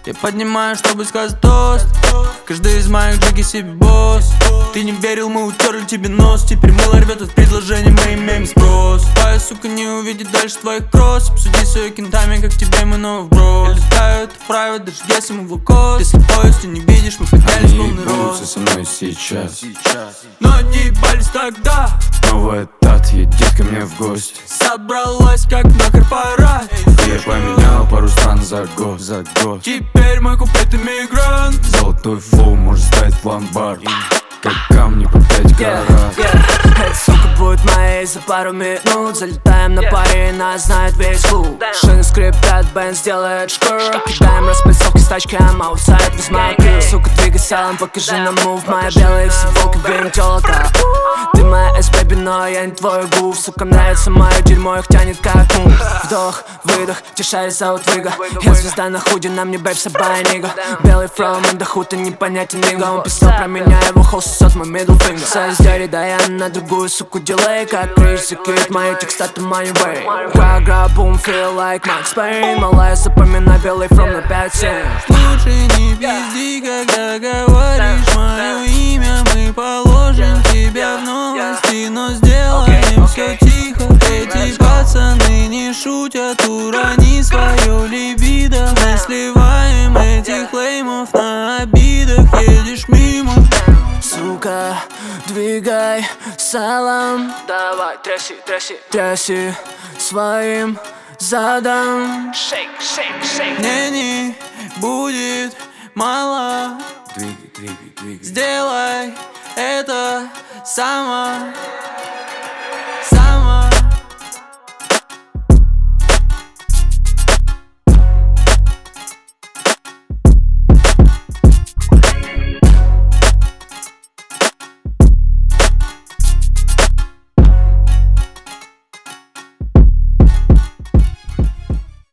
Я поднимаю, чтобы сказать тост. Каждый из моих джиги себе босс. Ты не верил, мы утерли тебе нос. Теперь мыло рвет от предложений, мы имеем спрос. Твоя сука не увидит дальше твоих кросс. Обсуди с ее кентами, как тебе мы но вброс. Летают вправо, даже если мы в лукос. Ты слепой, если не видишь, мы поднялись в полный рост. Со мной сейчас, но они ебались тогда. новый этап едет ко мне в гости. Собралась как на корпорат. Я поменял пару стран за год. Теперь мой куплет иммигрант. Золотой флоу может стать ломбард, как камни по 5 карат. Эта сука будет моей за пару минут. Залетаем на паре, нас знает весь клуб. Шины скрипят, бенз делает шкур. Кидаем распыльцовки с тачки, I'm outside with my crew. Сука, двигай салом, покажи нам мув. Моя белая, все волки, верим тёлка. Ты моя S-baby, но я не твой гуф. Сука, нравится мое дерьмо, их тянет как мув. Вдох, выдох, тишай зовут Вига. Я звезда на худе, на мне бэйб собая нига. Белый фроу, man, да худ, ты непонятен нига. Он писал про меня, его холст сосет мой middle finger. Сайз дяри, да я на другую суку делай. Как Криш, закрыть мои текста, ты money way. Гра-гра, бум, feel like Max Payne. Малая, запоминай белый from на 5-7. Лучше не пизди, когда говоришь мое имя. Мы положим тебя в новости, но сделаем все тихо. Эти пацаны не шутят, урони свое либидо. Мы сливаем этих леймов на обидах. Едешь мимо, сука, двигай салом. Давай, тряси, тряси, тряси своим задом. Шейк, шейк, шейк. мне не будет мало. Двигай. Сделай это сама.